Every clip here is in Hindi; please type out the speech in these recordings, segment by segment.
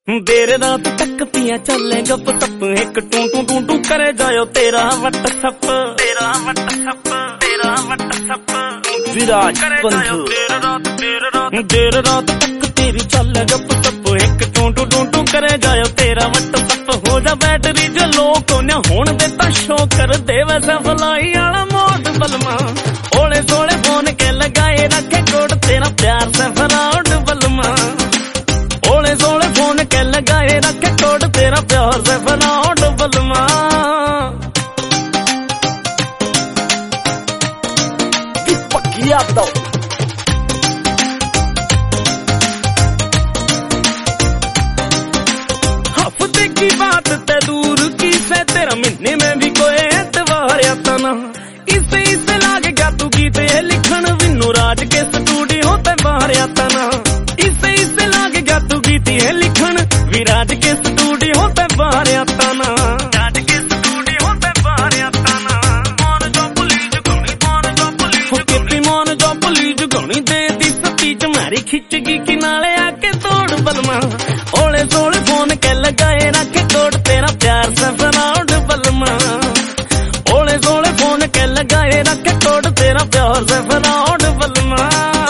देर रात तक पिया चले गप सप, एक टू टू टू टू करे जायो तेरा वट सप, तेरा वट सप, तेरा वट सप। विराज बंधु देर रात तक तेरी चले गप सप, एक टू टू टू टू करे जायो तेरा वट सप। हो जा बैटरी जो लो को न होन देता शो कर दे वैसा फलाई आला मोड बलमा। ओले सोले फोन के लगाए रखे कोड तेरा प्यार से फराउड बलमा। ओले सोले फोन के लगाए रखे कोड तेरा प्यार से फराउड बलमा। पकिया दो हफ्ते की बात ते दूर की से तेरा महीने में भी कोई एतवार आता ना। इसे लागे क्या तू गीत ये लिखन विन्नू राज के स्टूडियो ते बाहर आता ना। इसे लागे क्या तू गीत ये लिखन विराज के स्टूडियो ते बाहर आता ना। राज के स्टूडियो ते बाहर आता ना। मन जो पुलिस गणी मन जो पुलिस कितनी मन जो पुलिस गणी दे दी स्पीच मारी खिंच गई किनारे आके तोड़ बलमा। ओले सोले फोन के लगाए रखे कोड तेरा प्यार से फराउड बलमा। ओले सोले फोन के लगाए रखे कोड तेरा प्यार से फराउड बलमा।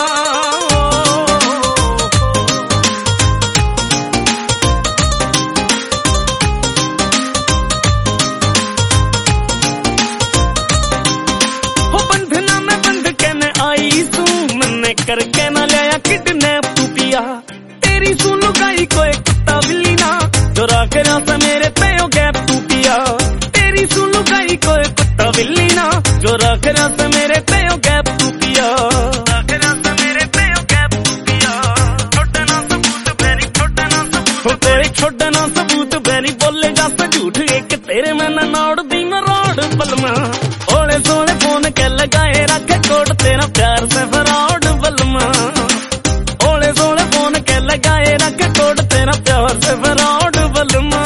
हो बंधना में बंध के न आई सू मैंने करके न लिया किडनैप तू पिया। तेरी सुन गाई कोई कुत्ता बिल्ली ना जो राख रहा मेरे पे गैप तू पिया। तेरी सुन गाई कोई कुत्ता बिल्ली ना जो राख रहा मेरे पे गैप तू पिया। राख रहा मेरे पे गैप तू पिया। छोड़ना सबूत बैरी छोड़ना सबूत तेरे छोड़ना सबूत बैरी बोलेगा तो झूठ एक तेरे में नौड़ दी मरोड़ बलमा। ओले सोले फोन के लगाए रखे कोड तेरा प्यार से फराउड बलमा। ओले सोले फोन के लगाए रखे कोड तेरा प्यार से फराउड बलमा।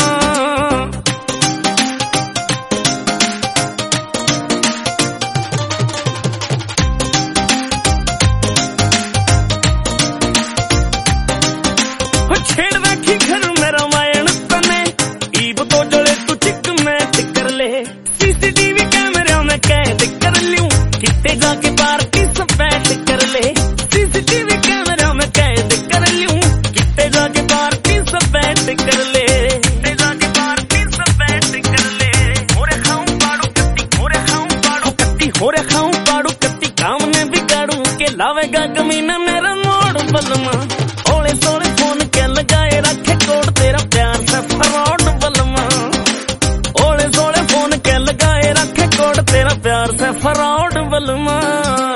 छेड़ रखी घर में रामायण तने ईब तो जड़े तू चिक में टिकर ले। सीसीटीवी कैमरा में कैद कर लूं कितने जाके पार्टी सब बैठ कर ले। सीसीटीवी कैमरा में कैद कर लूं कितने जाके पार्टी सब बैठ कर ले। कितने जाके पार्टी सब बैठ कर ले। होरे खाऊं पाड़ू कत्ती होरे खाऊं पाड़ू कत्ती होरे खाऊं पाड़ू कत्ती काम ने बिगाड़ू के लावेगा कमीना मेरा मोड़ बलमा। ओले सोले फोन के लगाए रखे कोड तेरा प्यार से फराउड बलमा। ओले सोले फोन के लगाए रखे कोड तेरा प्यार से फराउड बलमा।